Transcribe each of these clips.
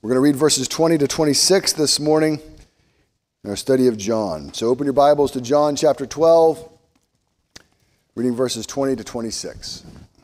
We're going to read verses 20 to 26 this morning in our study of John. So open your Bibles to John chapter 12, reading verses 20 to 26.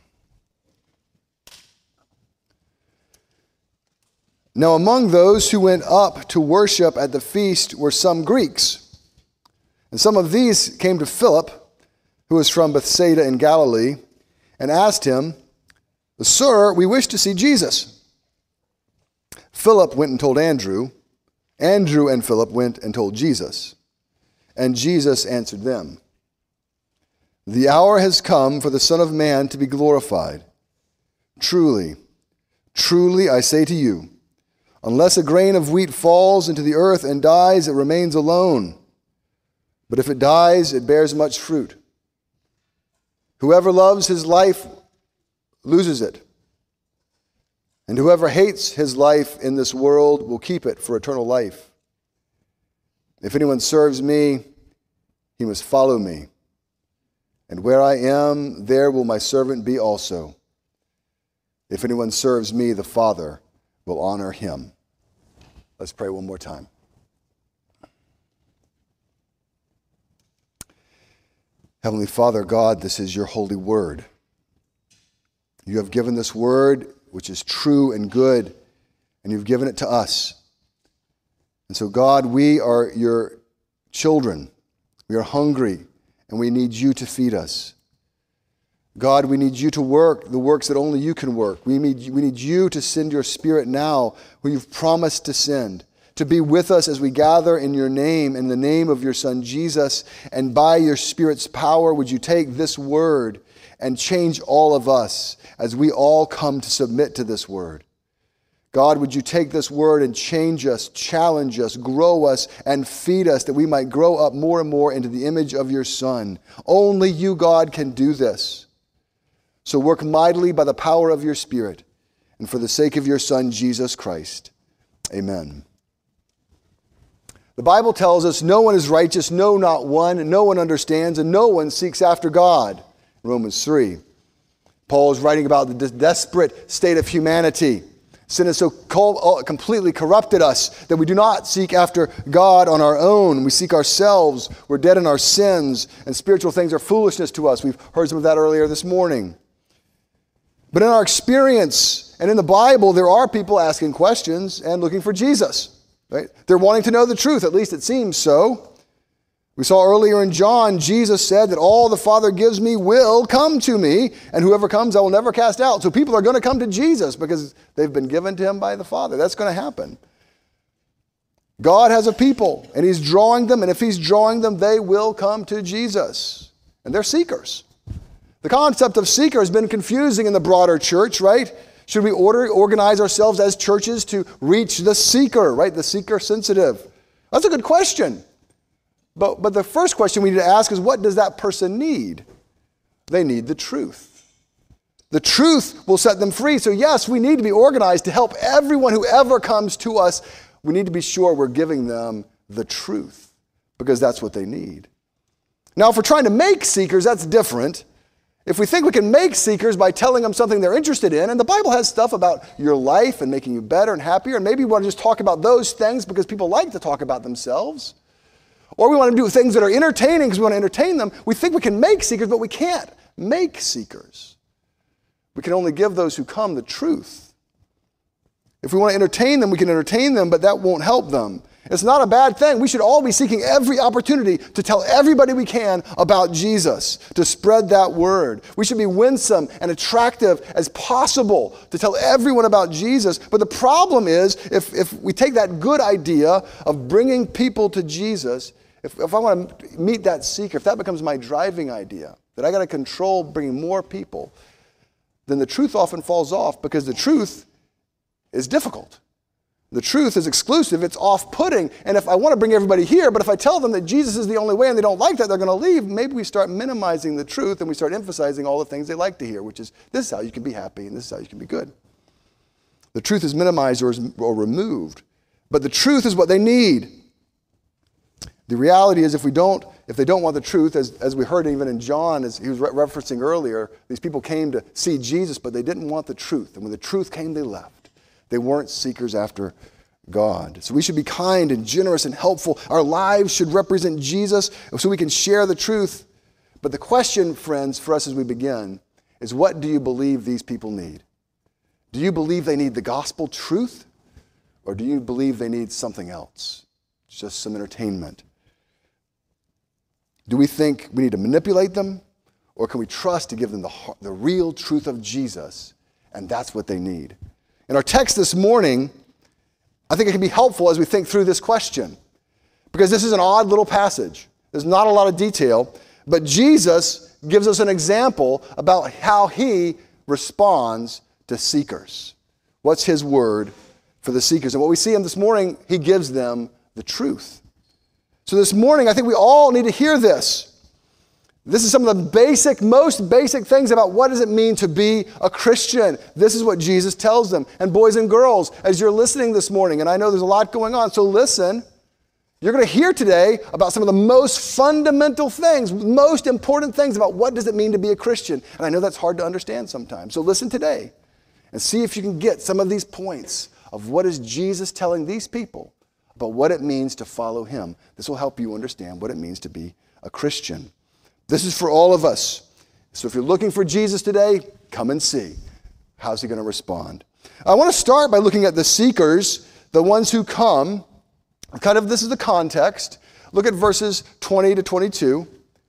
Now among those who went up to worship at the feast were some Greeks. And some of these came to Philip, who was from Bethsaida in Galilee, and asked him, "Sir, we wish to see Jesus." Philip went and told Andrew. Andrew and Philip went and told Jesus. And Jesus answered them, "The hour has come for the Son of Man to be glorified. Truly, truly, I say to you, unless a grain of wheat falls into the earth and dies, it remains alone. But if it dies, it bears much fruit. Whoever loves his life loses it. And whoever hates his life in this world will keep it for eternal life. If anyone serves me, he must follow me. And where I am, there will my servant be also. If anyone serves me, the Father will honor him." Let's pray one more time. Heavenly Father, God, this is your holy word. You have given this word, which is true and good, and you've given it to us. And so, God, we are your children. We are hungry, and we need you to feed us. God, we need you to work the works that only you can work. We need you to send your Spirit now, who you've promised to send, to be with us as we gather in your name, in the name of your Son Jesus. And by your Spirit's power, would you take this word and change all of us as we all come to submit to this word. God, would you take this word and change us, challenge us, grow us, and feed us that we might grow up more and more into the image of your Son. Only you, God, can do this. So work mightily by the power of your Spirit and for the sake of your Son, Jesus Christ. Amen. The Bible tells us no one is righteous, no, not one, no one understands, and no one seeks after God. Romans 3. Paul is writing about the desperate state of humanity. Sin has so completely corrupted us that we do not seek after God on our own. We seek ourselves. We're dead in our sins, and spiritual things are foolishness to us. We've heard some of that earlier this morning. But in our experience and in the Bible, there are people asking questions and looking for Jesus. Right? They're wanting to know the truth, at least it seems so. We saw earlier in John, Jesus said that all the Father gives me will come to me, and whoever comes I will never cast out. So people are going to come to Jesus because they've been given to him by the Father. That's going to happen. God has a people, and he's drawing them, and if he's drawing them, they will come to Jesus. And they're seekers. The concept of seeker has been confusing in the broader church, right? Should we organize ourselves as churches to reach the seeker, right? The seeker sensitive. That's a good question. But the first question we need to ask is, what does that person need? They need the truth. The truth will set them free. So yes, we need to be organized to help everyone who ever comes to us. We need to be sure we're giving them the truth because that's what they need. Now, if we're trying to make seekers, that's different. If we think we can make seekers by telling them something they're interested in, and the Bible has stuff about your life and making you better and happier, and maybe we want to just talk about those things because people like to talk about themselves. Or we want to do things that are entertaining because we want to entertain them. We think we can make seekers, but we can't make seekers. We can only give those who come the truth. If we want to entertain them, we can entertain them, but that won't help them. It's not a bad thing. We should all be seeking every opportunity to tell everybody we can about Jesus, to spread that word. We should be winsome and attractive as possible to tell everyone about Jesus. But the problem is, if we take that good idea of bringing people to Jesus, if I want to meet that seeker, if that becomes my driving idea, that I got to control bringing more people, then the truth often falls off because the truth is difficult. The truth is exclusive, it's off-putting, and if I want to bring everybody here, but if I tell them that Jesus is the only way and they don't like that, they're going to leave, maybe we start minimizing the truth and we start emphasizing all the things they like to hear, which is, this is how you can be happy and this is how you can be good. The truth is minimized or removed, but the truth is what they need. The reality is if they don't want the truth, as we heard even in John, as he was referencing earlier, these people came to see Jesus, but they didn't want the truth, and when the truth came, they left. They weren't seekers after God. So we should be kind and generous and helpful. Our lives should represent Jesus so we can share the truth. But the question, friends, for us as we begin is, what do you believe these people need? Do you believe they need the gospel truth? Or do you believe they need something else? Just some entertainment? Do we think we need to manipulate them? Or can we trust to give them the real truth of Jesus? And that's what they need. In our text this morning, I think it can be helpful as we think through this question. Because this is an odd little passage. There's not a lot of detail. But Jesus gives us an example about how he responds to seekers. What's his word for the seekers? And what we see him this morning, he gives them the truth. So this morning, I think we all need to hear this. This is some of the most basic things about what does it mean to be a Christian. This is what Jesus tells them. And boys and girls, as you're listening this morning, and I know there's a lot going on, so listen. You're going to hear today about some of the most fundamental things, most important things about what does it mean to be a Christian. And I know that's hard to understand sometimes. So listen today and see if you can get some of these points of what is Jesus telling these people about what it means to follow him. This will help you understand what it means to be a Christian. This is for all of us. So if you're looking for Jesus today, come and see. How's he going to respond? I want to start by looking at the seekers, the ones who come. This is the context. Look at verses 20 to 22.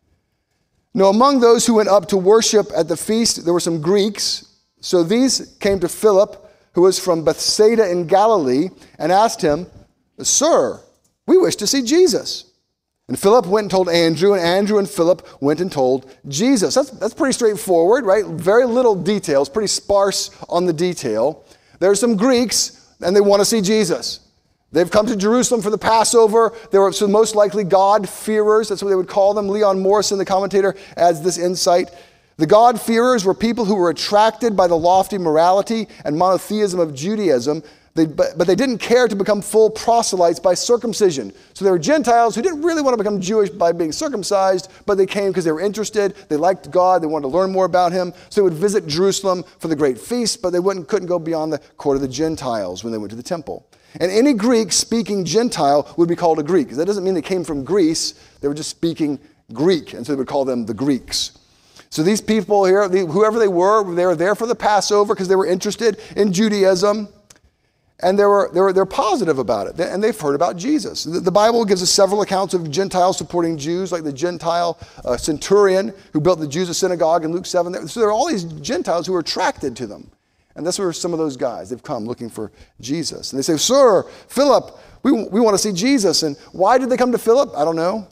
Now, among those who went up to worship at the feast, there were some Greeks. So these came to Philip, who was from Bethsaida in Galilee, and asked him, "Sir, we wish to see Jesus." And Philip went and told Andrew, and Andrew and Philip went and told Jesus. That's pretty straightforward, right? Very little details, pretty sparse on the detail. There's some Greeks, and they want to see Jesus. They've come to Jerusalem for the Passover. They were so most likely God-fearers. That's what they would call them. Leon Morrison, the commentator, adds this insight. The God-fearers were people who were attracted by the lofty morality and monotheism of Judaism, but they didn't care to become full proselytes by circumcision. So they were Gentiles who didn't really want to become Jewish by being circumcised, but they came because they were interested. They liked God. They wanted to learn more about him. So they would visit Jerusalem for the great feast, but they couldn't go beyond the court of the Gentiles when they went to the temple. And any Greek-speaking Gentile would be called a Greek. That doesn't mean they came from Greece. They were just speaking Greek, and so they would call them the Greeks. So these people here, whoever they were there for the Passover because they were interested in Judaism, and they're positive about it, and they've heard about Jesus. The Bible gives us several accounts of Gentiles supporting Jews, like the Gentile centurion who built the Jews a synagogue in Luke 7. So there are all these Gentiles who are attracted to them. And that's where some of those guys, they've come looking for Jesus. And they say, "Sir, Philip, we want to see Jesus." And why did they come to Philip? I don't know.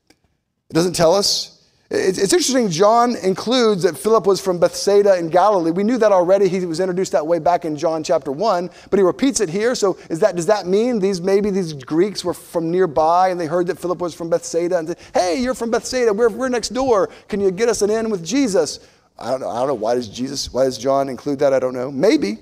It doesn't tell us. It's interesting, John includes that Philip was from Bethsaida in Galilee. We knew that already. He was introduced that way back in John chapter 1, but he repeats it here. So does that mean maybe these Greeks were from nearby and they heard that Philip was from Bethsaida and said, "Hey, you're from Bethsaida. We're next door. Can you get us an in with Jesus?" I don't know. Why does John include that? I don't know. Maybe.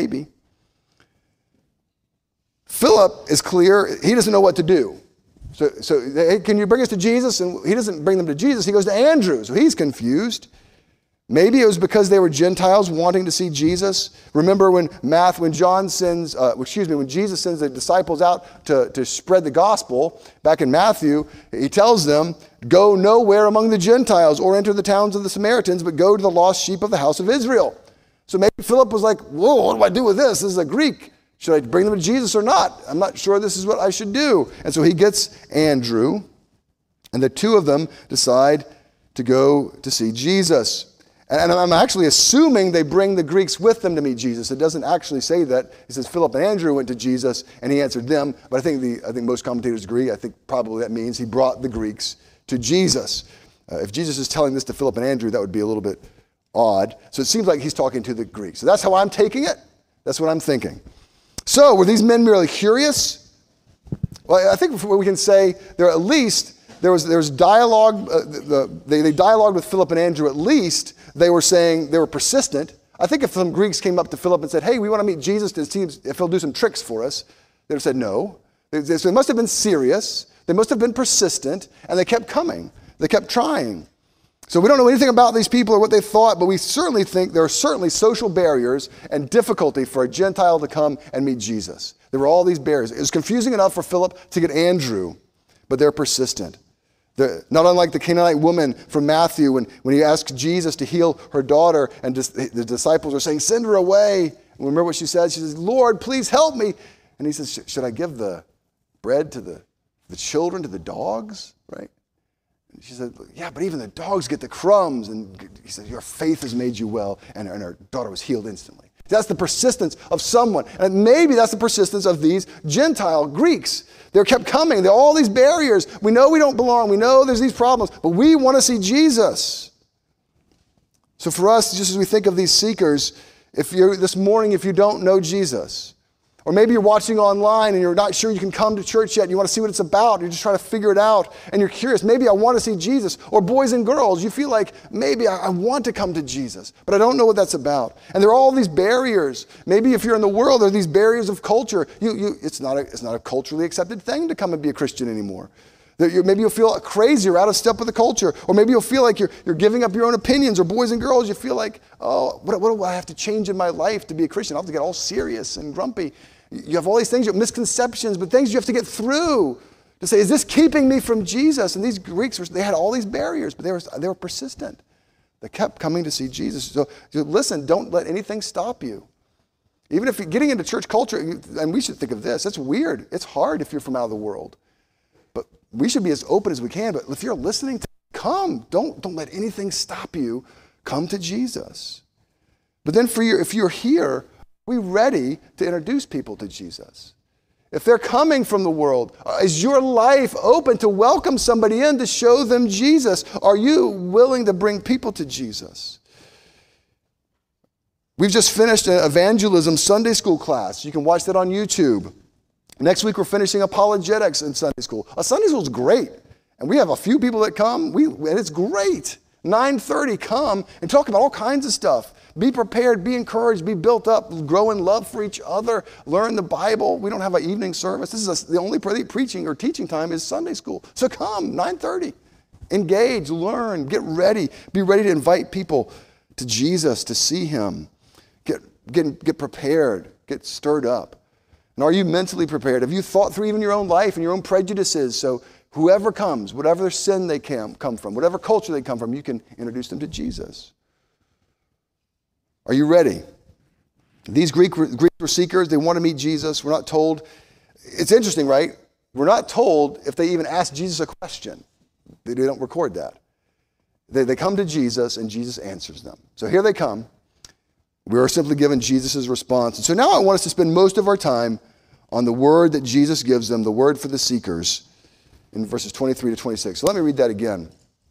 Philip is clear. He doesn't know what to do. So hey, can you bring us to Jesus? And he doesn't bring them to Jesus. He goes to Andrew. So he's confused. Maybe it was because they were Gentiles wanting to see Jesus. Remember when Jesus sends the disciples out to spread the gospel, back in Matthew, he tells them, "Go nowhere among the Gentiles or enter the towns of the Samaritans, but go to the lost sheep of the house of Israel." So maybe Philip was like, "Whoa, what do I do with this? This is a Greek. Should I bring them to Jesus or not? I'm not sure this is what I should do." And so he gets Andrew, and the two of them decide to go to see Jesus. And I'm actually assuming they bring the Greeks with them to meet Jesus. It doesn't actually say that. It says Philip and Andrew went to Jesus, and he answered them. But I think most commentators agree. I think probably that means he brought the Greeks to Jesus. If Jesus is telling this to Philip and Andrew, that would be a little bit odd. So it seems like he's talking to the Greeks. So that's how I'm taking it. That's what I'm thinking. So were these men merely curious? Well, I think we can say there was dialogue. They dialogued with Philip and Andrew. At least they were saying they were persistent. I think if some Greeks came up to Philip and said, "Hey, we want to meet Jesus to see if he'll do some tricks for us," they'd have said no. So they must have been serious. They must have been persistent, and they kept coming. They kept trying. So we don't know anything about these people or what they thought, but we certainly think there are certainly social barriers and difficulty for a Gentile to come and meet Jesus. There were all these barriers. It was confusing enough for Philip to get Andrew, but they're persistent. Not unlike the Canaanite woman from Matthew when he asked Jesus to heal her daughter, and the disciples are saying, send her away. And remember what she said? She says, Lord, please help me. And he says, should I give the bread to the children, to the dogs? Right? And she said, yeah, but even the dogs get the crumbs. And he said, your faith has made you well. And her daughter was healed instantly. That's the persistence of someone. And maybe that's the persistence of these Gentile Greeks. They kept coming. There are all these barriers. We know we don't belong. We know there's these problems. But we want to see Jesus. So for us, just as we think of these seekers, this morning, if you don't know Jesus, or maybe you're watching online and you're not sure you can come to church yet, and you want to see what it's about, you're just trying to figure it out, and you're curious, maybe I want to see Jesus. Or boys and girls, you feel like, maybe I want to come to Jesus, but I don't know what that's about. And there are all these barriers. Maybe if you're in the world, there are these barriers of culture. It's not a culturally accepted thing to come and be a Christian anymore. Maybe you'll feel crazy or out of step with the culture. Or maybe you'll feel like you're giving up your own opinions. Or boys and girls, you feel like, oh, what do I have to change in my life to be a Christian? I'll have to get all serious and grumpy. You have all these things, misconceptions, but things you have to get through to say, is this keeping me from Jesus? And these Greeks, they had all these barriers, but they were persistent. They kept coming to see Jesus. So listen, don't let anything stop you. Even if you're getting into church culture, and we should think of this, it's weird. It's hard if you're from out of the world. But we should be as open as we can. But if you're listening, come. Don't let anything stop you. Come to Jesus. But then if you're here, are we ready to introduce people to Jesus? If they're coming from the world, is your life open to welcome somebody in to show them Jesus? Are you willing to bring people to Jesus? We've just finished an evangelism Sunday school class. You can watch that on YouTube. Next week, we're finishing apologetics in Sunday school. Sunday school is great. And we have a few people that come, and it's great. 9:30, come and talk about all kinds of stuff. Be prepared, be encouraged, be built up, grow in love for each other, learn the Bible. We don't have an evening service. This is the only preaching or teaching time is Sunday school. So come, 9:30. Engage, learn, get ready. Be ready to invite people to Jesus, to see Him. Get prepared, get stirred up. And are you mentally prepared? Have you thought through even your own life and your own prejudices? So whoever comes, whatever sin they come from, whatever culture they come from, you can introduce them to Jesus. Are you ready? These Greeks were seekers. They want to meet Jesus. We're not told. It's interesting, right? We're not told if they even ask Jesus a question. They don't record that. They come to Jesus and Jesus answers them. So here they come. We are simply given Jesus' response. And so now I want us to spend most of our time on the word that Jesus gives them, the word for the seekers, in verses 23 to 26. So let me read that again.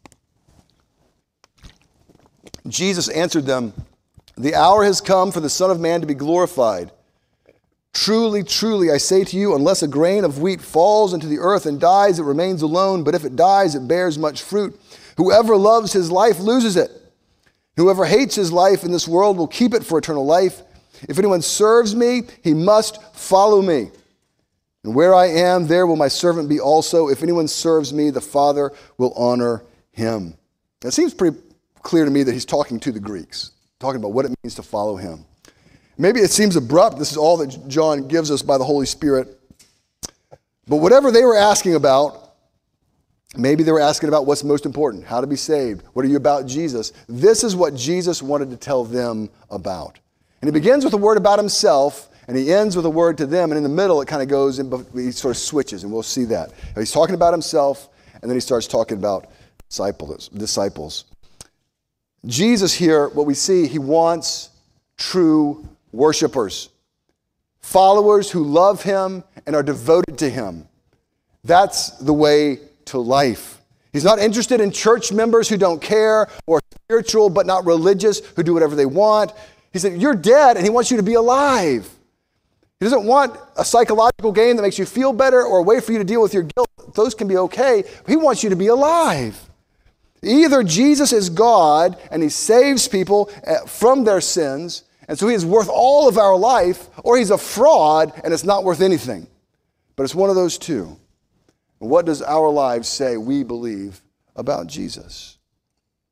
Jesus answered them, "The hour has come for the Son of Man to be glorified. Truly, truly, I say to you, unless a grain of wheat falls into the earth and dies, it remains alone. But if it dies, it bears much fruit. Whoever loves his life loses it. Whoever hates his life in this world will keep it for eternal life. If anyone serves me, he must follow me. And where I am, there will my servant be also. If anyone serves me, the Father will honor him." It seems pretty clear to me that he's talking to the Greeks, talking about what it means to follow him. Maybe it seems abrupt. This is all that John gives us by the Holy Spirit. But whatever they were asking about, maybe they were asking about what's most important, how to be saved. What are you about Jesus? This is what Jesus wanted to tell them about. And he begins with a word about himself, and he ends with a word to them. And in the middle, it kind of goes, he sort of switches, and we'll see that. He's talking about himself, and then he starts talking about disciples. Jesus here, what we see, he wants true worshipers, followers who love him and are devoted to him. That's the way to life. He's not interested in church members who don't care, or spiritual but not religious who do whatever they want. He said, you're dead, and he wants you to be alive. He doesn't want a psychological game that makes you feel better or a way for you to deal with your guilt. Those can be okay. He wants you to be alive. Either Jesus is God and he saves people from their sins, and so he is worth all of our life, or he's a fraud and it's not worth anything. But it's one of those two. And what does our lives say we believe about Jesus?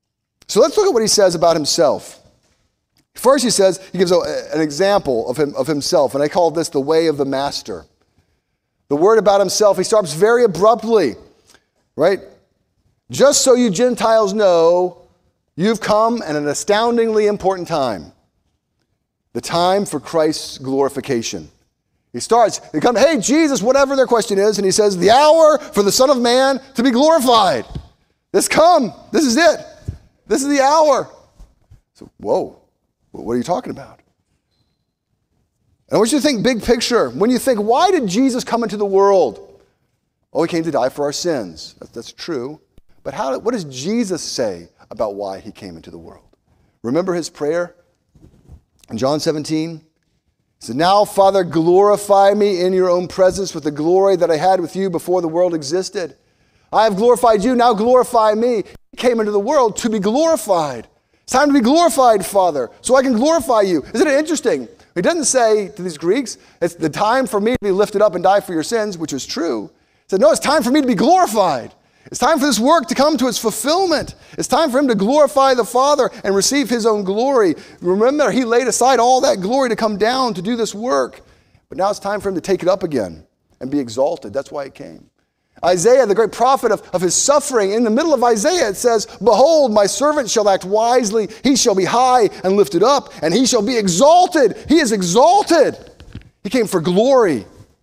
So let's look at what he says about himself. First he gives an example of himself, and I call this the way of the master. The word about himself, he starts very abruptly, right? Just so you Gentiles know, you've come at an astoundingly important time. The time for Christ's glorification. He comes, hey, Jesus, whatever their question is, and he says, the hour for the Son of Man to be glorified. This is it. This is the hour. So, whoa, what are you talking about? And I want you to think big picture. When you think, why did Jesus come into the world? Oh, he came to die for our sins. That's true. But what does Jesus say about why he came into the world? Remember his prayer in John 17? He said, now, Father, glorify me in your own presence with the glory that I had with you before the world existed. I have glorified you, now glorify me. He came into the world to be glorified. It's time to be glorified, Father, so I can glorify you. Isn't it interesting? He doesn't say to these Greeks, it's the time for me to be lifted up and die for your sins, which is true. He said, no, it's time for me to be glorified. It's time for this work to come to its fulfillment. It's time for him to glorify the Father and receive his own glory. Remember, he laid aside all that glory to come down to do this work. But now it's time for him to take it up again and be exalted. That's why he came. Isaiah, the great prophet of his suffering, in the middle of Isaiah it says, behold, my servant shall act wisely. He shall be high and lifted up, and he shall be exalted. He is exalted. He came for glory.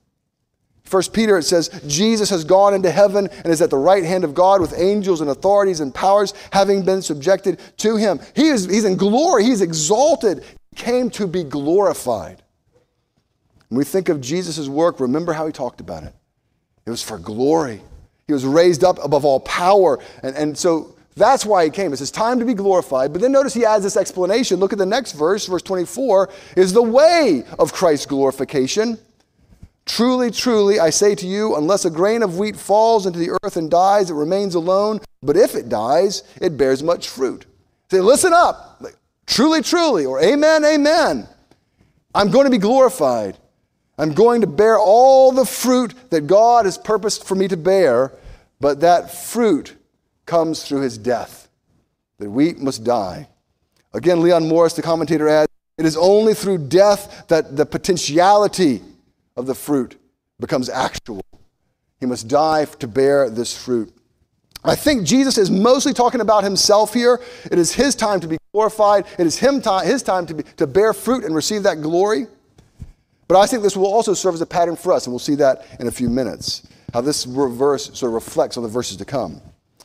1 Peter, it says, Jesus has gone into heaven and is at the right hand of God with angels and authorities and powers having been subjected to him. He's in glory. He's exalted. He came to be glorified. When we think of Jesus' work, remember how he talked about it. It was for glory. He was raised up above all power. And so that's why he came. It's his time to be glorified. But then notice he adds this explanation. Look at the next verse. Verse 24 is the way of Christ's glorification. Truly, truly, I say to you, unless a grain of wheat falls into the earth and dies, it remains alone. But if it dies, it bears much fruit. Say, listen up. Truly, truly, or amen, amen. I'm going to be glorified. I'm going to bear all the fruit that God has purposed for me to bear, but that fruit comes through his death. The wheat must die. Again, Leon Morris, the commentator, adds, it is only through death that the potentiality of the fruit becomes actual. He must die to bear this fruit. I think Jesus is mostly talking about himself here. It is his time to be glorified. It is his time to bear fruit and receive that glory. But I think this will also serve as a pattern for us, and we'll see that in a few minutes, how this verse sort of reflects on the verses to come.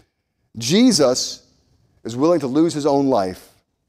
Jesus is willing to lose his own life.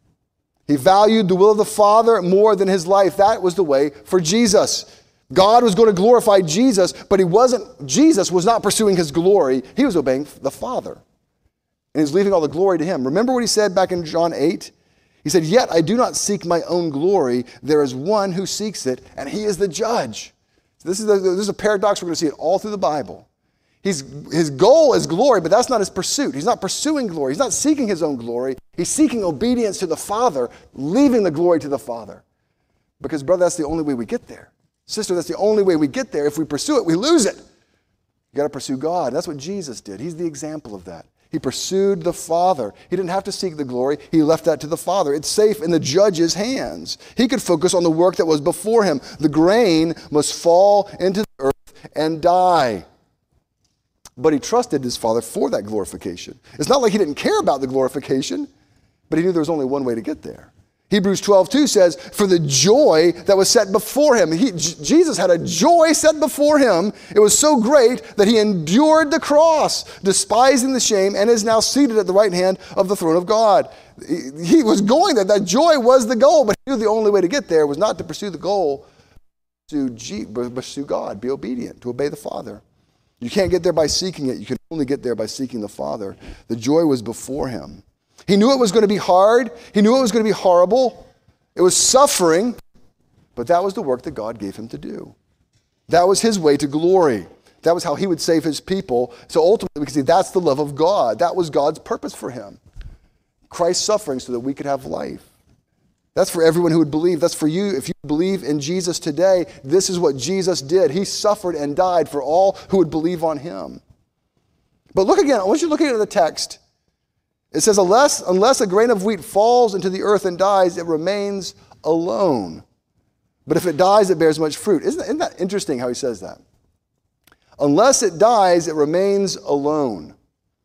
He valued the will of the Father more than his life. That was the way for Jesus. God was going to glorify Jesus, but Jesus was not pursuing his glory. He was obeying the Father. And he's leaving all the glory to him. Remember what he said back in John 8? He said, yet I do not seek my own glory. There is one who seeks it, and he is the judge. So this is a paradox. We're going to see it all through the Bible. His goal is glory, but that's not his pursuit. He's not pursuing glory. He's not seeking his own glory. He's seeking obedience to the Father, leaving the glory to the Father. Because, brother, that's the only way we get there. Sister, that's the only way we get there. If we pursue it, we lose it. You got to pursue God. And that's what Jesus did. He's the example of that. He pursued the Father. He didn't have to seek the glory. He left that to the Father. It's safe in the judge's hands. He could focus on the work that was before him. The grain must fall into the earth and die. But he trusted his Father for that glorification. It's not like he didn't care about the glorification, but he knew there was only one way to get there. Hebrews 12:2 says, for the joy that was set before him. Jesus had a joy set before him. It was so great that he endured the cross, despising the shame, and is now seated at the right hand of the throne of God. He was going there. That joy was the goal, but he knew the only way to get there was not to pursue the goal, but pursue God, be obedient, to obey the Father. You can't get there by seeking it. You can only get there by seeking the Father. The joy was before him. He knew it was going to be hard. He knew it was going to be horrible. It was suffering, but that was the work that God gave him to do. That was his way to glory. That was how he would save his people. So ultimately, we can see that's the love of God. That was God's purpose for him. Christ's suffering so that we could have life. That's for everyone who would believe. That's for you. If you believe in Jesus today, this is what Jesus did. He suffered and died for all who would believe on him. But look again. I want you to look at the text. It says, unless a grain of wheat falls into the earth and dies, it remains alone. But if it dies, it bears much fruit. Isn't that interesting how he says that? Unless it dies, it remains alone.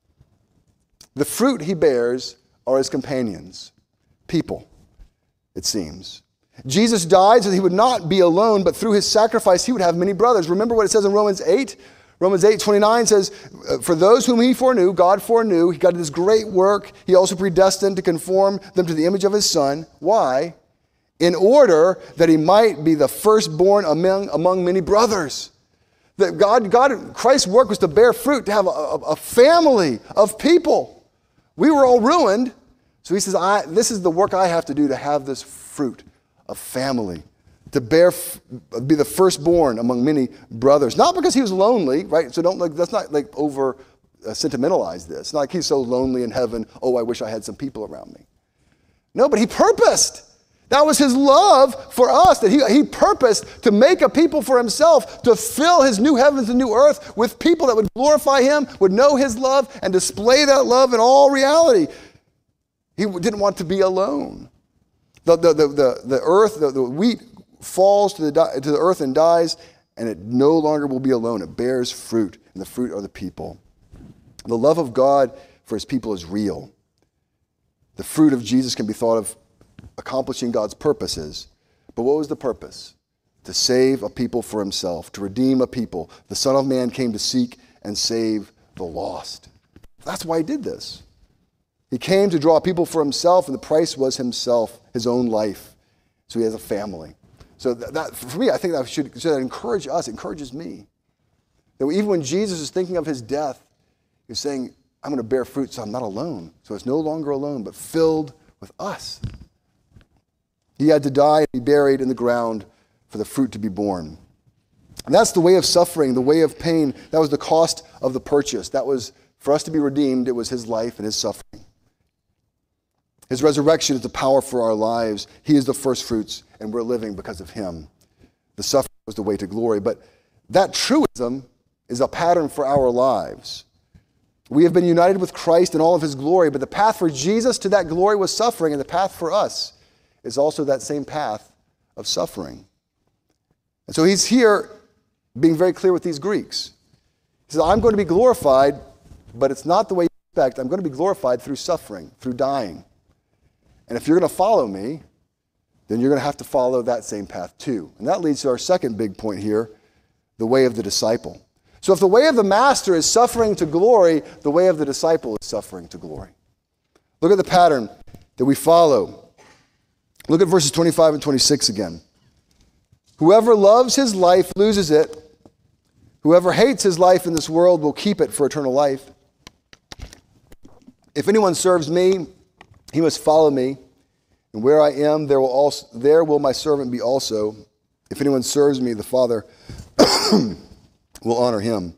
The fruit he bears are his companions, people, it seems. Jesus died so that he would not be alone, but through his sacrifice, he would have many brothers. Remember what it says in Romans 8? Romans 8:29 says, for those whom he foreknew, God foreknew, he got this great work. He also predestined to conform them to the image of his Son. Why? In order that he might be the firstborn among many brothers. That Christ's work was to bear fruit, to have a family of people. We were all ruined. So he says, this is the work I have to do to have this fruit of family, to be the firstborn among many brothers. Not because he was lonely, right? So let's not over sentimentalize this. It's not like he's so lonely in heaven, oh, I wish I had some people around me. No, but he purposed. That was his love for us, that he purposed to make a people for himself, to fill his new heavens and new earth with people that would glorify him, would know his love, and display that love in all reality. He didn't want to be alone. The earth, the wheat falls to the earth and dies, and it no longer will be alone. It bears fruit, and the fruit are the people. The love of God for his people is real. The fruit of Jesus can be thought of accomplishing God's purposes. But what was the purpose? To save a people for himself, to redeem a people. The Son of Man came to seek and save the lost. That's why he did this. He came to draw people for himself, and the price was himself, his own life. So he has a family. So that for me, I think that should encourage us, encourages me. That even when Jesus is thinking of his death, he's saying, I'm going to bear fruit so I'm not alone. So it's no longer alone, but filled with us. He had to die and be buried in the ground for the fruit to be born. And that's the way of suffering, the way of pain. That was the cost of the purchase. That was, for us to be redeemed, it was his life and his suffering. His resurrection is the power for our lives. He is the first fruits, and we're living because of him. The suffering was the way to glory. But that truism is a pattern for our lives. We have been united with Christ in all of his glory, but the path for Jesus to that glory was suffering, and the path for us is also that same path of suffering. And so he's here being very clear with these Greeks. He says, I'm going to be glorified, but it's not the way you expect. I'm going to be glorified through suffering, through dying. And if you're going to follow me, then you're going to have to follow that same path too. And that leads to our second big point here, the way of the disciple. So if the way of the master is suffering to glory, the way of the disciple is suffering to glory. Look at the pattern that we follow. Look at verses 25 and 26 again. Whoever loves his life loses it. Whoever hates his life in this world will keep it for eternal life. If anyone serves me, he must follow me. And where I am, there will my servant be also. If anyone serves me, the Father will honor him.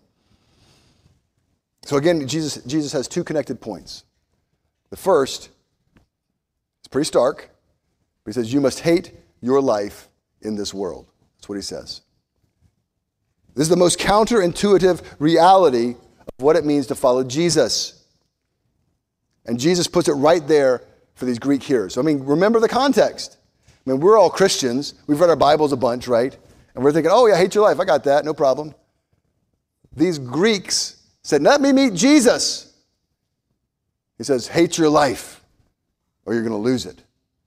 So again, Jesus has two connected points. The first is pretty stark. He says, you must hate your life in this world. That's what he says. This is the most counterintuitive reality of what it means to follow Jesus. And Jesus puts it right there for these Greek hearers. So, remember the context. We're all Christians. We've read our Bibles a bunch, right? And we're thinking, oh yeah, hate your life. I got that. No problem. These Greeks said, let me meet Jesus. He says, hate your life or you're going to lose it.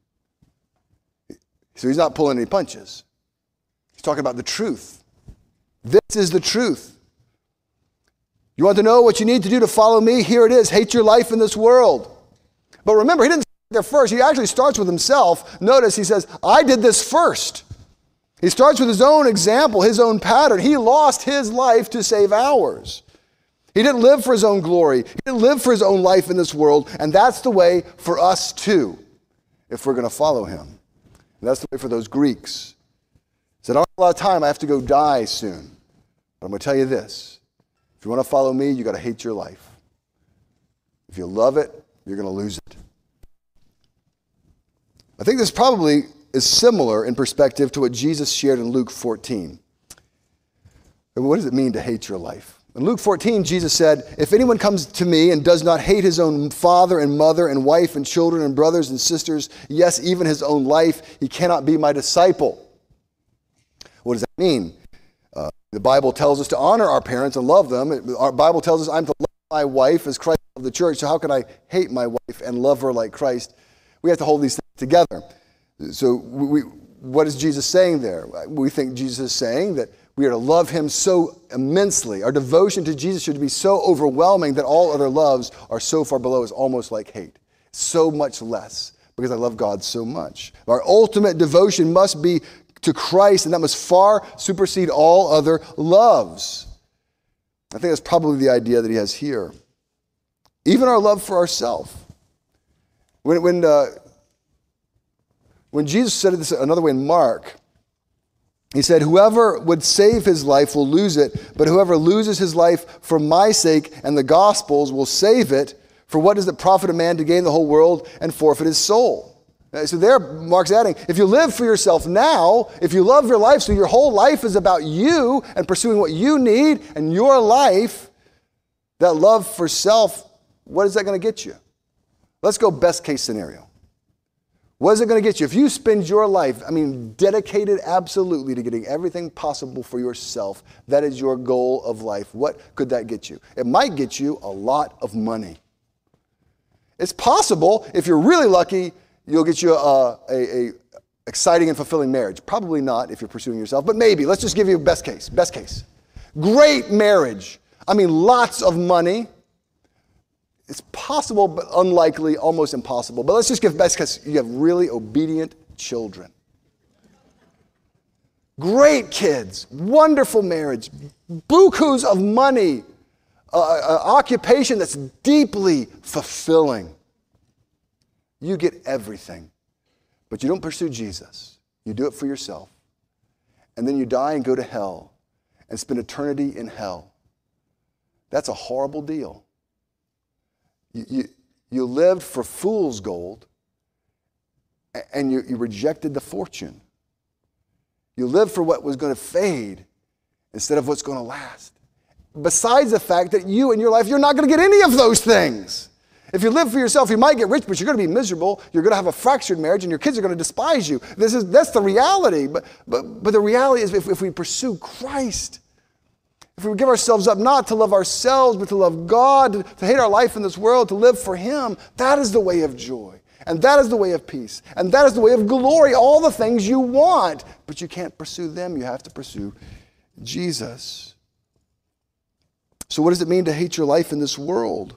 So he's not pulling any punches. He's talking about the truth. This is the truth. You want to know what you need to do to follow me? Here it is. Hate your life in this world. But remember, he didn't start there first. He actually starts with himself. Notice he says, I did this first. He starts with his own example, his own pattern. He lost his life to save ours. He didn't live for his own glory. He didn't live for his own life in this world. And that's the way for us too, if we're going to follow him. And that's the way for those Greeks. He said, I don't have a lot of time. I have to go die soon. But I'm going to tell you this. If you want to follow me, you got to hate your life. If you love it, you're going to lose it. I think this probably is similar in perspective to what Jesus shared in Luke 14. And what does it mean to hate your life? In Luke 14, Jesus said, if anyone comes to me and does not hate his own father and mother and wife and children and brothers and sisters, yes, even his own life, he cannot be my disciple. What does that mean? The Bible tells us to honor our parents and love them. Our Bible tells us I'm to love my wife as Christ loved the church. So how can I hate my wife and love her like Christ? We have to hold these things together. So what is Jesus saying there? We think Jesus is saying that we are to love him so immensely. Our devotion to Jesus should be so overwhelming that all other loves are so far below, it's almost like hate. So much less, because I love God so much. Our ultimate devotion must be to Christ, and that must far supersede all other loves. I think that's probably the idea that he has here. Even our love for ourselves. When Jesus said this another way in Mark, he said, whoever would save his life will lose it, but whoever loses his life for my sake and the gospel's will save it. For what does it profit a man to gain the whole world and forfeit his soul? So there, Mark's adding, if you live for yourself now, if you love your life, so your whole life is about you and pursuing what you need and your life, that love for self, what is that going to get you? Let's go best case scenario. What is it going to get you? If you spend your life, dedicated absolutely to getting everything possible for yourself, that is your goal of life, what could that get you? It might get you a lot of money. It's possible, if you're really lucky, you'll get you a exciting and fulfilling marriage. Probably not if you're pursuing yourself, but maybe. Let's just give you a best case. Best case. Great marriage. Lots of money. It's possible, but unlikely, almost impossible. But let's just give best case. You have really obedient children. Great kids. Wonderful marriage. Bukus of money. An occupation that's deeply fulfilling. You get everything, but you don't pursue Jesus. You do it for yourself. And then you die and go to hell and spend eternity in hell. That's a horrible deal. You lived for fool's gold and you rejected the fortune. You lived for what was going to fade instead of what's going to last. Besides the fact that you in your life, you're not going to get any of those things. If you live for yourself, you might get rich, but you're going to be miserable. You're going to have a fractured marriage, and your kids are going to despise you. That's the reality. But the reality is if we pursue Christ, if we give ourselves up not to love ourselves, but to love God, to hate our life in this world, to live for him, that is the way of joy. And that is the way of peace. And that is the way of glory, all the things you want. But you can't pursue them. You have to pursue Jesus. So what does it mean to hate your life in this world?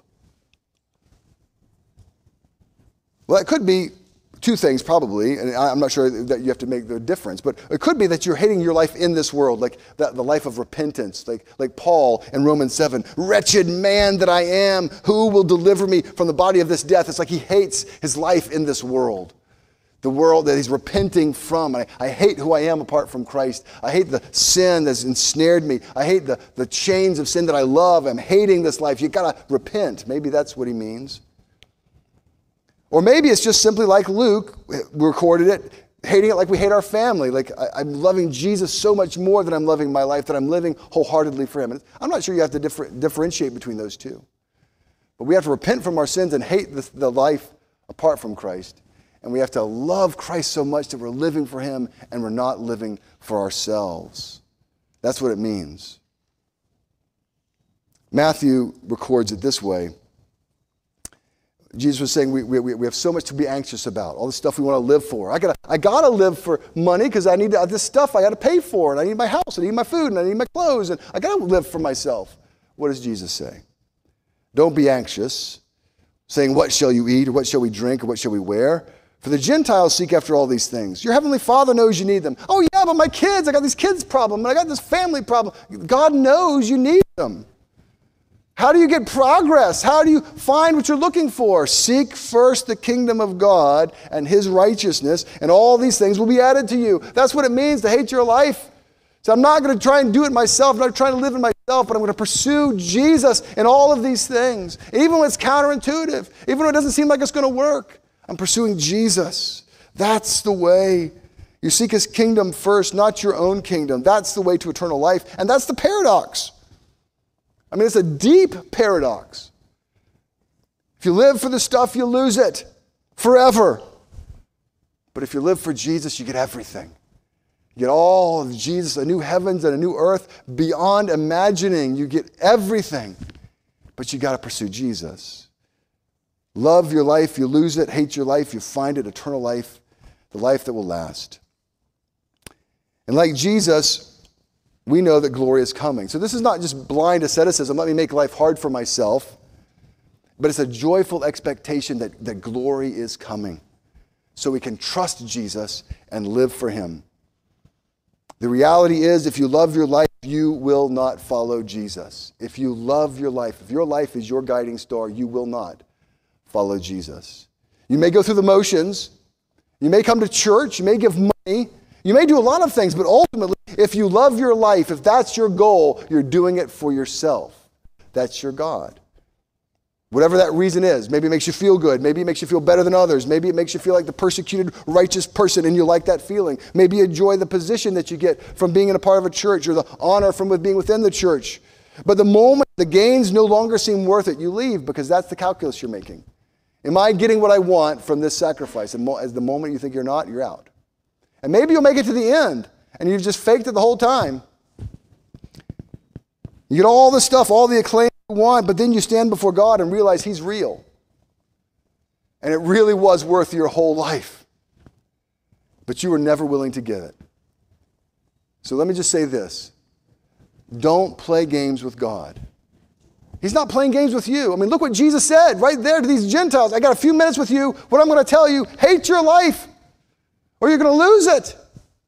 Well, it could be two things probably, and I'm not sure that you have to make the difference, but it could be that you're hating your life in this world, like the life of repentance, like Paul in Romans 7. Wretched man that I am, who will deliver me from the body of this death? It's like he hates his life in this world, the world that he's repenting from. I hate who I am apart from Christ. I hate the sin that's ensnared me. I hate the chains of sin that I love. I'm hating this life. You got to repent. Maybe that's what he means. Or maybe it's just simply like Luke recorded it, hating it like we hate our family. Like I'm loving Jesus so much more than I'm loving my life, that I'm living wholeheartedly for him. And I'm not sure you have to differentiate between those two. But we have to repent from our sins and hate the life apart from Christ. And we have to love Christ so much that we're living for him and we're not living for ourselves. That's what it means. Matthew records it this way. Jesus was saying we have so much to be anxious about, all the stuff we want to live for. I gotta live for money because I need this stuff I got to pay for, and I need my house, I need my food, and I need my clothes, and I got to live for myself. What does Jesus say? Don't be anxious, saying, what shall you eat, or what shall we drink, or what shall we wear? For the Gentiles seek after all these things. Your heavenly Father knows you need them. Oh yeah, but my kids, I got this kids problem, and I got this family problem. God knows you need them. How do you get progress? How do you find what you're looking for? Seek first the kingdom of God and his righteousness, and all these things will be added to you. That's what it means to hate your life. So I'm not going to try and do it myself. I'm not trying to live in myself, but I'm going to pursue Jesus in all of these things. Even when it's counterintuitive, even when it doesn't seem like it's going to work, I'm pursuing Jesus. That's the way. You seek his kingdom first, not your own kingdom. That's the way to eternal life, and that's the paradox. I mean, it's a deep paradox. If you live for the stuff, you lose it forever. But if you live for Jesus, you get everything. You get all of Jesus, a new heavens and a new earth beyond imagining. You get everything. But you got to pursue Jesus. Love your life, you lose it. Hate your life, you find it. Eternal life, the life that will last. And like Jesus, we know that glory is coming. So this is not just blind asceticism. Let me make life hard for myself. But it's a joyful expectation that glory is coming. So we can trust Jesus and live for him. The reality is, if you love your life, you will not follow Jesus. If you love your life, if your life is your guiding star, you will not follow Jesus. You may go through the motions. You may come to church. You may give money. You may do a lot of things, but ultimately, if you love your life, if that's your goal, you're doing it for yourself. That's your God. Whatever that reason is, maybe it makes you feel good. Maybe it makes you feel better than others. Maybe it makes you feel like the persecuted righteous person and you like that feeling. Maybe you enjoy the position that you get from being in a part of a church or the honor from being within the church. But the moment the gains no longer seem worth it, you leave because that's the calculus you're making. Am I getting what I want from this sacrifice? And as the moment you think you're not, you're out. And maybe you'll make it to the end and you've just faked it the whole time. You get all the stuff, all the acclaim you want, but then you stand before God and realize he's real. And it really was worth your whole life. But you were never willing to give it. So let me just say this. Don't play games with God. He's not playing games with you. I mean, look what Jesus said right there to these Gentiles. I got a few minutes with you. What I'm going to tell you, hate your life or you're going to lose it.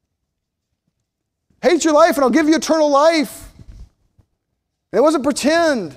Hate your life and I'll give you eternal life. And it wasn't pretend.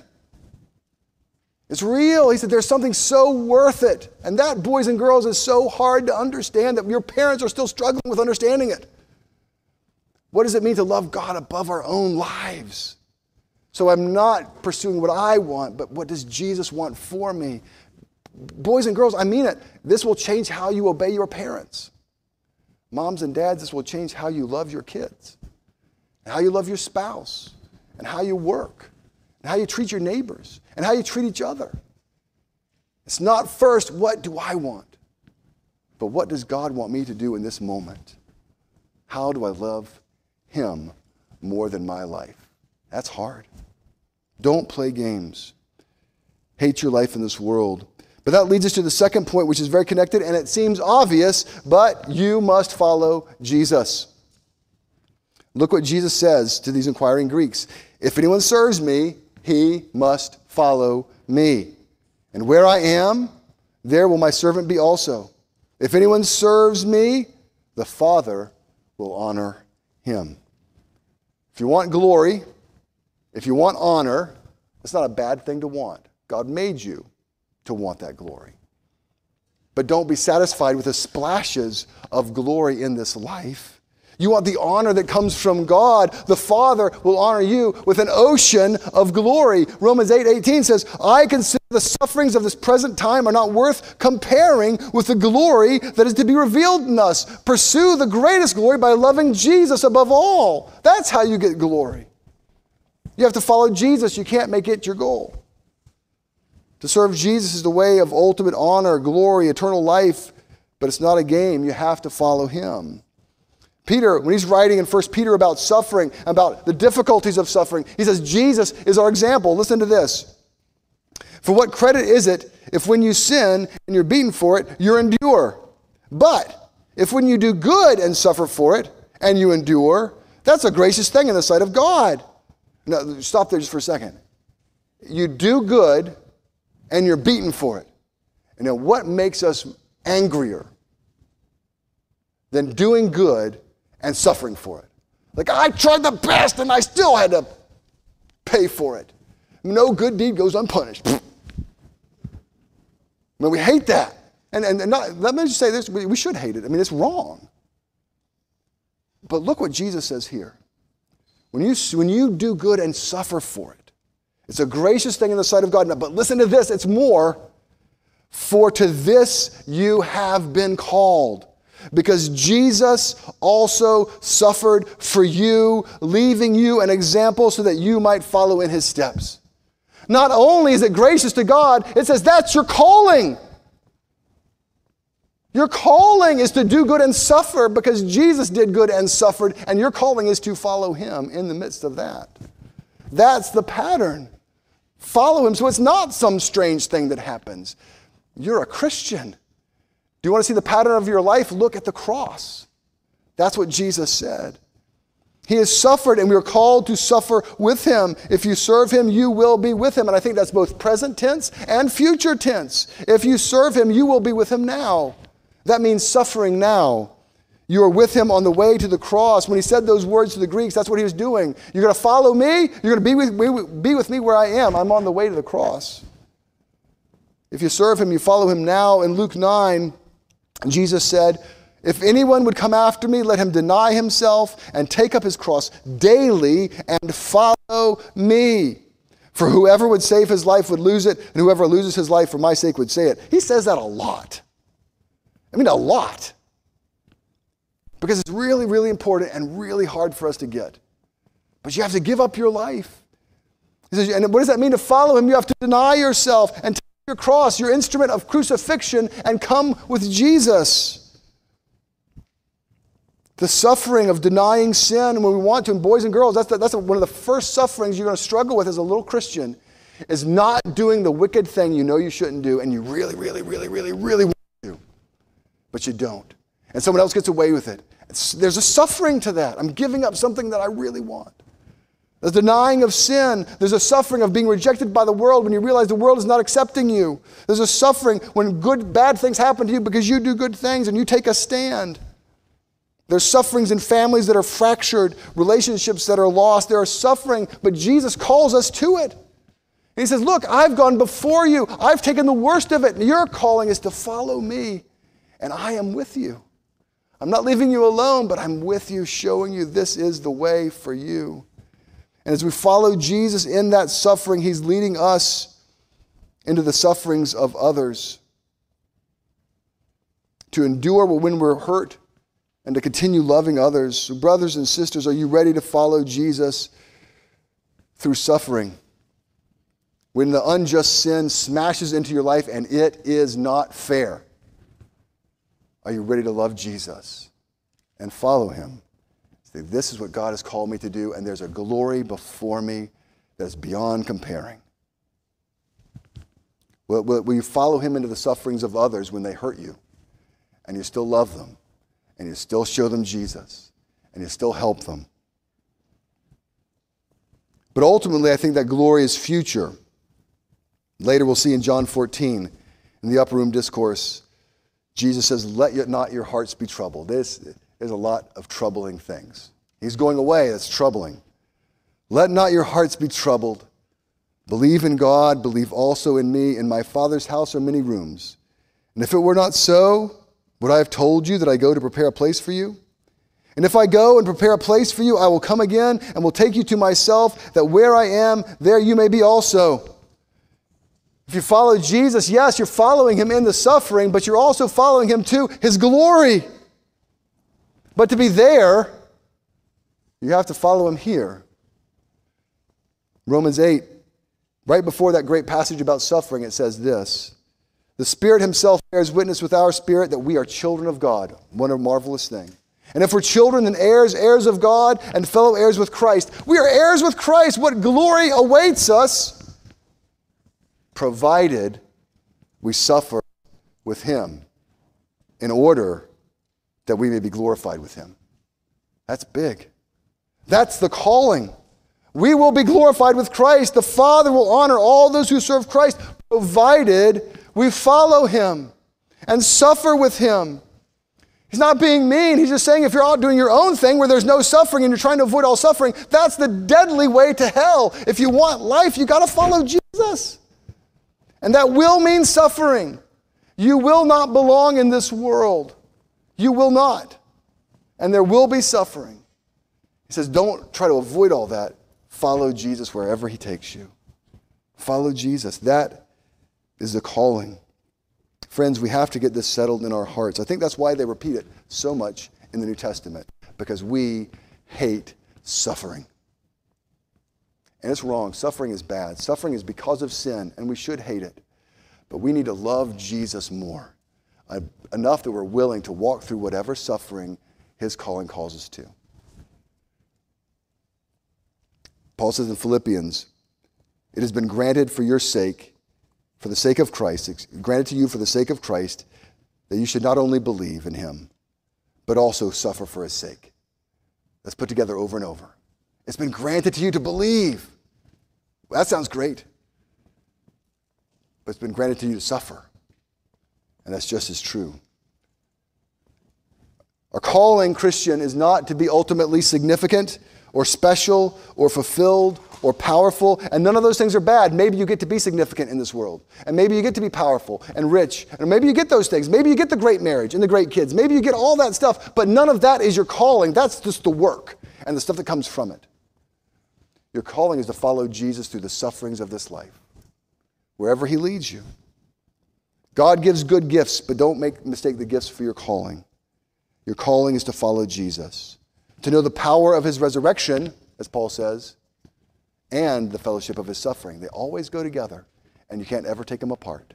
It's real. He said there's something so worth it. And that, boys and girls, is so hard to understand that your parents are still struggling with understanding it. What does it mean to love God above our own lives? So I'm not pursuing what I want, but what does Jesus want for me? Boys and girls, I mean it. This will change how you obey your parents. Moms and dads, this will change how you love your kids, and how you love your spouse, and how you work, and how you treat your neighbors, and how you treat each other. It's not first, what do I want? But what does God want me to do in this moment? How do I love him more than my life? That's hard. Don't play games. Hate your life in this world. But that leads us to the second point, which is very connected, and it seems obvious, but you must follow Jesus. Look what Jesus says to these inquiring Greeks. If anyone serves me, he must follow me. And where I am, there will my servant be also. If anyone serves me, the Father will honor him. If you want glory, if you want honor, it's not a bad thing to want. God made you to want that glory. But don't be satisfied with the splashes of glory in this life. You want the honor that comes from God. The Father will honor you with an ocean of glory. Romans 8:18 says, I consider the sufferings of this present time are not worth comparing with the glory that is to be revealed in us. Pursue the greatest glory by loving Jesus above all. That's how you get glory. You have to follow Jesus. You can't make it your goal. To serve Jesus is the way of ultimate honor, glory, eternal life, but it's not a game. You have to follow him. Peter, when he's writing in 1 Peter about suffering, about the difficulties of suffering, he says Jesus is our example. Listen to this. For what credit is it if when you sin and you're beaten for it, you endure? But if when you do good and suffer for it and you endure, that's a gracious thing in the sight of God. Now, stop there just for a second. You do good and you're beaten for it. And now what makes us angrier than doing good and suffering for it? Like, I tried the best and I still had to pay for it. No good deed goes unpunished. I mean, we hate that. And not, let me just say this, we should hate it. I mean, it's wrong. But look what Jesus says here. When you do good and suffer for it, it's a gracious thing in the sight of God. But listen to this, it's more. For to this you have been called, because Jesus also suffered for you, leaving you an example so that you might follow in his steps. Not only is it gracious to God, it says that's your calling. Your calling is to do good and suffer because Jesus did good and suffered, and your calling is to follow him in the midst of that. That's the pattern. Follow him. So it's not some strange thing that happens. You're a Christian. Do you want to see the pattern of your life? Look at the cross. That's what Jesus said. He has suffered, and we are called to suffer with him. If you serve him, you will be with him. And I think that's both present tense and future tense. If you serve him, you will be with him now. That means suffering now. You are with him on the way to the cross. When he said those words to the Greeks, that's what he was doing. You're going to follow me. You're going to be with me where I am. I'm on the way to the cross. If you serve him, you follow him now. In Luke 9, Jesus said, if anyone would come after me, let him deny himself and take up his cross daily and follow me. For whoever would save his life would lose it, and whoever loses his life for my sake would save it. He says that a lot. I mean, a lot. Because it's really, really important and really hard for us to get. But you have to give up your life. He says, and what does that mean to follow him? You have to deny yourself and take your cross, your instrument of crucifixion, and come with Jesus. The suffering of denying sin when we want to, and boys and girls, that's one of the first sufferings you're going to struggle with as a little Christian, is not doing the wicked thing you know you shouldn't do, and you really, really, really, really, really want to, but you don't. And someone else gets away with it. There's a suffering to that. I'm giving up something that I really want. There's denying of sin. There's a suffering of being rejected by the world when you realize the world is not accepting you. There's a suffering when bad things happen to you because you do good things and you take a stand. There's sufferings in families that are fractured, relationships that are lost. There are suffering, but Jesus calls us to it. And he says, look, I've gone before you. I've taken the worst of it. And your calling is to follow me, and I am with you. I'm not leaving you alone, but I'm with you, showing you this is the way for you. And as we follow Jesus in that suffering, he's leading us into the sufferings of others. To endure when we're hurt and to continue loving others. So brothers and sisters, are you ready to follow Jesus through suffering? When the unjust sin smashes into your life and it is not fair, are you ready to love Jesus and follow him? Say, this is what God has called me to do, and there's a glory before me that is beyond comparing. Will you follow him into the sufferings of others when they hurt you, and you still love them, and you still show them Jesus, and you still help them? But ultimately, I think that glory is future. Later we'll see in John 14, in the upper room discourse, Jesus says, let not your hearts be troubled. There's a lot of troubling things. He's going away, that's troubling. Let not your hearts be troubled. Believe in God, believe also in me. In my Father's house are many rooms. And if it were not so, would I have told you that I go to prepare a place for you? And if I go and prepare a place for you, I will come again and will take you to myself, that where I am, there you may be also. If you follow Jesus, yes, you're following him in the suffering, but you're also following him to his glory. But to be there, you have to follow him here. Romans 8, right before that great passage about suffering, it says this: the Spirit himself bears witness with our spirit that we are children of God. What a marvelous thing. And if we're children, then heirs, heirs of God, and fellow heirs with Christ. We are heirs with Christ. What glory awaits us, provided we suffer with him in order that we may be glorified with him. That's big. That's the calling. We will be glorified with Christ. The Father will honor all those who serve Christ, provided we follow him and suffer with him. He's not being mean. He's just saying if you're out doing your own thing where there's no suffering and you're trying to avoid all suffering, that's the deadly way to hell. If you want life, you got to follow Jesus. And that will mean suffering. You will not belong in this world. You will not. And there will be suffering. He says, don't try to avoid all that. Follow Jesus wherever he takes you. Follow Jesus. That is the calling. Friends, we have to get this settled in our hearts. I think that's why they repeat it so much in the New Testament, because we hate suffering. And it's wrong. Suffering is bad. Suffering is because of sin, and we should hate it. But we need to love Jesus more, enough that we're willing to walk through whatever suffering his calling calls us to. Paul says in Philippians, it has been granted for your sake, for the sake of Christ, it's granted to you for the sake of Christ, that you should not only believe in him, but also suffer for his sake. That's put together over and over. It's been granted to you to believe. Well, that sounds great. But it's been granted to you to suffer. And that's just as true. Our calling, Christian, is not to be ultimately significant or special or fulfilled or powerful. And none of those things are bad. Maybe you get to be significant in this world. And maybe you get to be powerful and rich. And maybe you get those things. Maybe you get the great marriage and the great kids. Maybe you get all that stuff. But none of that is your calling. That's just the work and the stuff that comes from it. Your calling is to follow Jesus through the sufferings of this life, wherever he leads you. God gives good gifts, but don't mistake the gifts for your calling. Your calling is to follow Jesus, to know the power of his resurrection, as Paul says, and the fellowship of his suffering. They always go together, and you can't ever take them apart.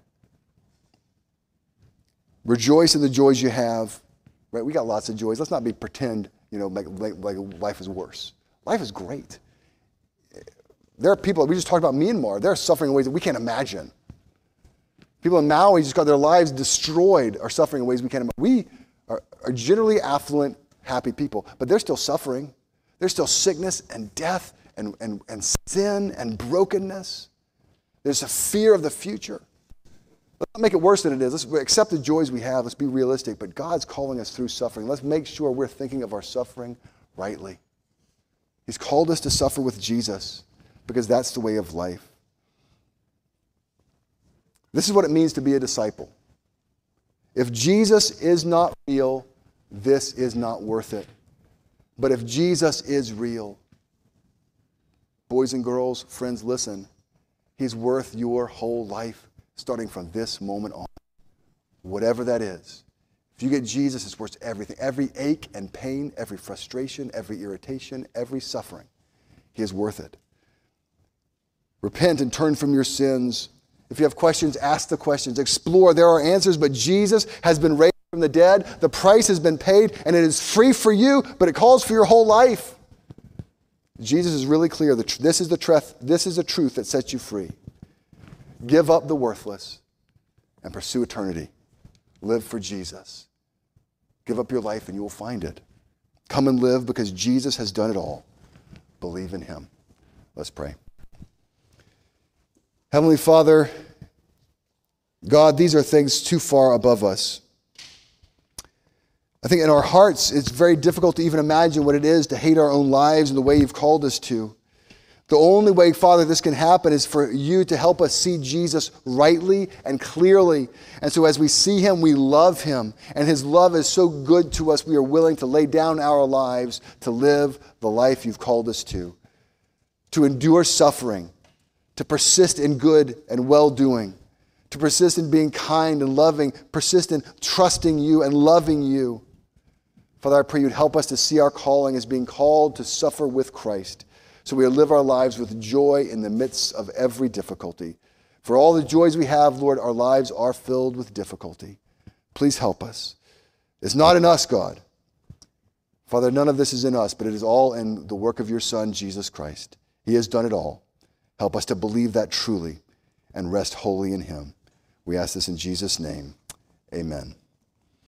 Rejoice in the joys you have. Right? We got lots of joys. Let's not pretend, like life is worse. Life is great. There are people, we just talked about Myanmar, they're suffering in ways that we can't imagine. People in Maui just got their lives destroyed, are suffering in ways we can't imagine. We are generally affluent, happy people, but they're still suffering. There's still sickness and death and sin and brokenness. There's a fear of the future. Let's not make it worse than it is. Let's accept the joys we have. Let's be realistic, but God's calling us through suffering. Let's make sure we're thinking of our suffering rightly. He's called us to suffer with Jesus, because that's the way of life. This is what it means to be a disciple. If Jesus is not real, this is not worth it. But if Jesus is real, boys and girls, friends, listen, he's worth your whole life, starting from this moment on. Whatever that is. If you get Jesus, it's worth everything. Every ache and pain, every frustration, every irritation, every suffering. He is worth it. Repent and turn from your sins. If you have questions, ask the questions. Explore. There are answers, but Jesus has been raised from the dead. The price has been paid, and it is free for you, but it calls for your whole life. Jesus is really clear. This is the truth that sets you free. Give up the worthless and pursue eternity. Live for Jesus. Give up your life and you will find it. Come and live because Jesus has done it all. Believe in him. Let's pray. Heavenly Father, God, these are things too far above us. I think in our hearts, it's very difficult to even imagine what it is to hate our own lives in the way you've called us to. The only way, Father, this can happen is for you to help us see Jesus rightly and clearly. And so as we see him, we love him. And his love is so good to us, we are willing to lay down our lives to live the life you've called us to endure suffering, to persist in good and well-doing, to persist in being kind and loving, persist in trusting you and loving you. Father, I pray you'd help us to see our calling as being called to suffer with Christ, so we live our lives with joy in the midst of every difficulty. For all the joys we have, Lord, our lives are filled with difficulty. Please help us. It's not in us, God. Father, none of this is in us, but it is all in the work of your Son, Jesus Christ. He has done it all. Help us to believe that truly and rest wholly in him. We ask this in Jesus' name. Amen.